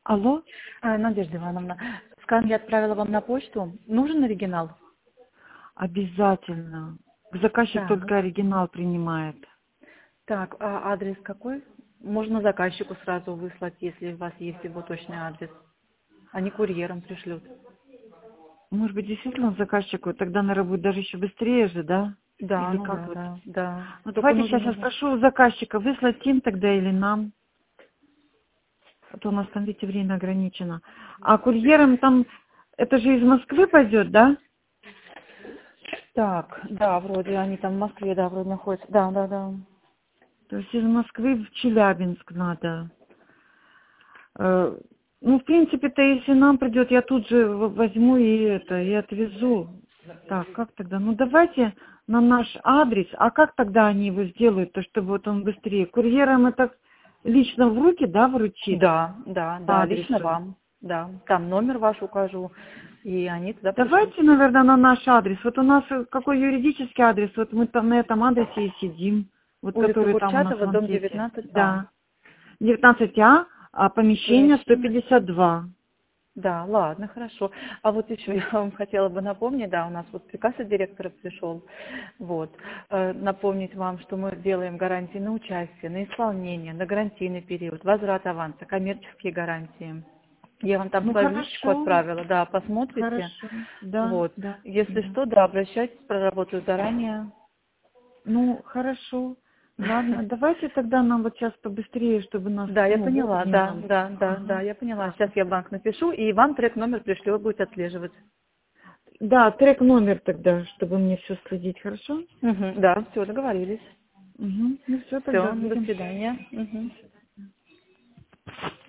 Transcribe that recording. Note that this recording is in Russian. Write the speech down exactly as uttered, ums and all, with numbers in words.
Алло? А, Надежда Ивановна, скан я отправила вам на почту. Нужен оригинал? Обязательно. Заказчик Так. только оригинал принимает. Так, а адрес какой? Можно заказчику сразу выслать, если у вас есть его точный адрес. Они курьером пришлют. Может быть, действительно заказчику тогда, наверное, будет даже еще быстрее же, да? Да, Или ну как да, вот? да, да. Ну, Только давайте нужно сейчас я уже. спрошу у заказчика, выслать им тогда или нам? А то у нас там, видите, время ограничено. А курьером там, это же из Москвы пойдет, да? Так, да, вроде они там в Москве, да, вроде находятся. Да, да, да. То есть из Москвы в Челябинск надо. Э, Ну, в принципе-то, если нам придет, я тут же в- возьму и это, и отвезу. Так, как тогда? Ну, давайте на наш адрес. А как тогда они его сделают, то чтобы вот он быстрее? Курьерам это лично в руки, да, вручить Да, да, по да, лично адресу? вам. Да, там номер ваш укажу, и они туда пришлют. Давайте, наверное, на наш адрес. Вот у нас э, какой юридический адрес? Вот мы там на этом адресе и сидим. Вот Улица который там у нас в Курчатова, дом анкете. девятнадцать А. Да. девятнадцать А, а помещение сто Помещение. пятьдесят два. Да, ладно, хорошо. А вот еще я вам хотела бы напомнить, да, у нас вот приказ от директора пришел, вот, э, напомнить вам, что мы делаем гарантии на участие, на исполнение, на гарантийный период, возврат аванса, коммерческие гарантии. Я вам там Ну, свою личку хорошо. отправила, да, посмотрите. Хорошо. Да, Вот. да, Если да. что, да, обращайтесь, проработаю заранее. Ну, хорошо. Ладно, давайте тогда нам вот сейчас побыстрее, чтобы нас, Да, я ну, поняла, вовремя да, нам. да, да, да, Ага. я поняла. Так. Сейчас я в банк напишу, и вам трек номер пришлю, вы будете отслеживать. Да, трек номер тогда, чтобы мне все следить, хорошо? Мгм, да, все, договорились. Угу. Ну все, тогда Все, до будем. свидания. Мгм.